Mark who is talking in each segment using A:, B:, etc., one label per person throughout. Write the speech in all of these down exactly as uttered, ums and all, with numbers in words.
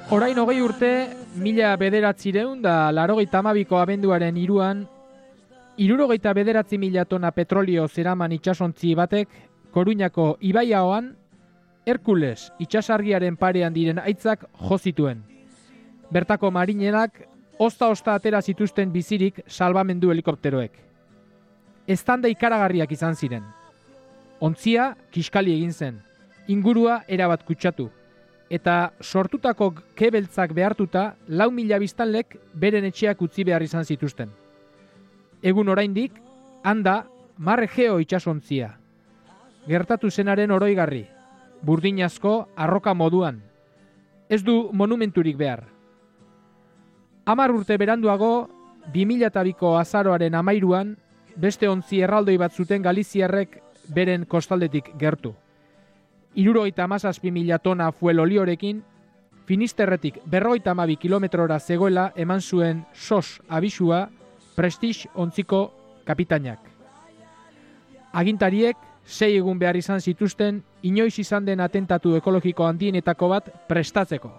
A: Orain hogei urte, mila bederatzireun da larogeita hamabiko abenduaren iruan, hirurogeita bederatzi mila tona petrolio zeraman itsasontzi batek, Koruñako ibaiaoan, Herkules itsasargiaren parean diren aitzak jo zituen. Bertako marinerak ozta-ozta atera zituzten bizirik salbamendu helikopteroek. Eztanda ikaragarriak izan ziren. Ontzia kiskali egin zen, ingurua erabat kutsatu, eta sortutako kebeltzak behartuta lau mila biztanlek beren etxeak utzi behar izan zituzten. Egun oraindik, handa Marregeo itsasontzia. Gertatu zenaren oroigarri, burdinazko arroka moduan. Ez du monumenturik behar. Hamar urte beranduago, bi mila biko azaroaren hamairuan, beste ontzi erraldoi bat zuten galiziarrek beren kostaldetik gertu. Hirurogeita hamazazpi mila tona fuel oliorekin, Finisterretik berrogeita hamabi kilometrora zegoela eman zuen sos abisua Prestige ontziko kapitainak. Agintariek sei egun behar izan zituzten inoiz izan den atentatu ekologiko handienetako bat prestatzeko.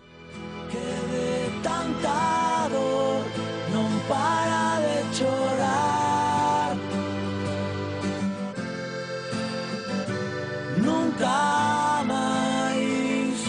B: Nunca mais,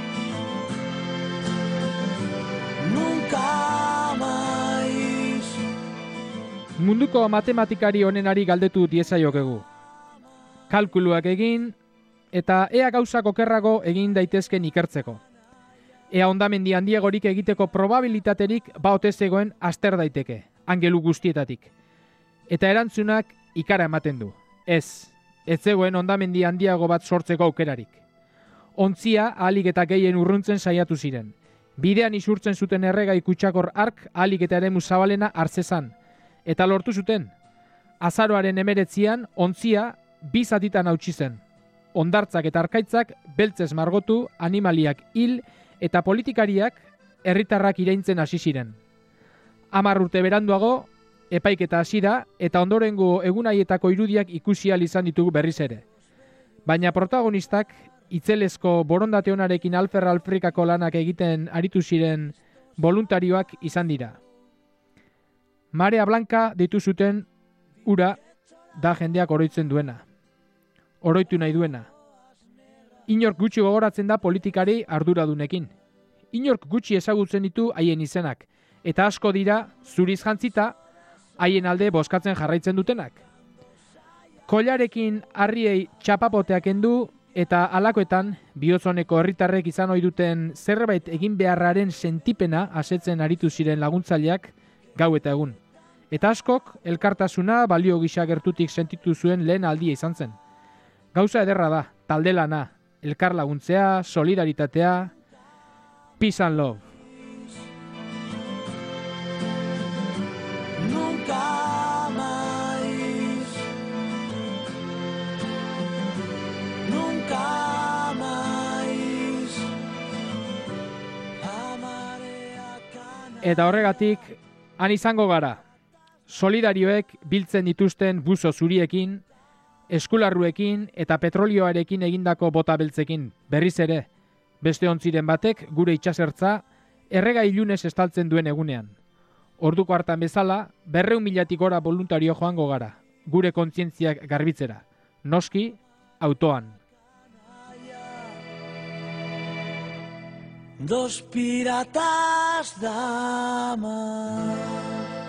B: nunca mais.
A: Munduko matematikari onenari galdetu diezaiokegu. Kalkuluak egin eta ea gauzak okerrago egin daitezken ikertzeko. Ea hondamendi handiegorik egiteko probabilitaterik ba ote zegoen azter daiteke, angelu guztietatik. Eta erantzunak ikara ematen du. Ez. Ez zegoen hondamendi handiago bat sortzeko aukerarik. Ontzia ahalik eta gehien urruntzen saiatu ziren. Bidean isurtzen zuten erregai kutsakor ark ahalik eta eremu zabalena hartzezan. Eta lortu zuten. Azaroaren emeretzian ontzia bi zatitan hautsi zen. Hondartzak eta arkaitzak beltzez margotu, animaliak hil eta politikariak herritarrak iraintzen hasi ziren. Hamar urte beranduago, epaiketa hasi da eta ondorengo egunaietako irudiak ikusi ahal izan ditugu berriz ere. Baina protagonistak itzelezko borondate onarekin alfer Afrikako lanak egiten aritu ziren voluntarioak izan dira. Marea Blanca deitu zuten ura da jendeak oroitzen duena. Oroitu nahi duena. Inork gutxi gogoratzen da politikari arduradunekin. Inork gutxi ezagutzen ditu haien izenak, eta asko dira zuriz jantzita haien alde bozkatzen jarraitzen dutenak. Kollarekin harriei txapapoteak kendu eta alakoetan bihotzoneko herritarrek izan ohi duten zerbait egin beharraren sentipena asetzen aritu ziren laguntzaileak gau eta egun. Eta askok elkartasuna balio gisa gertutik sentitu zuen lehen aldia izan zen. Gauza ederra da, talde lana, elkar laguntzea, solidaritatea, peace and love.
B: Nunca mais, nunca mais.
A: Eta horregatik, han izango gara. Solidarioek biltzen dituzten buzo zuriekin, eskularruekin eta petrolioarekin egindako bota beltzekin. Berriz ere, beste ontziren batek gure itsasertza erregai ilunez estaltzen duen egunean. Orduko hartan bezala, berreun milatik gora voluntario joango gara, gure kontzientziak garbitzera. Noski, autoan.
B: Dos piratas da mar.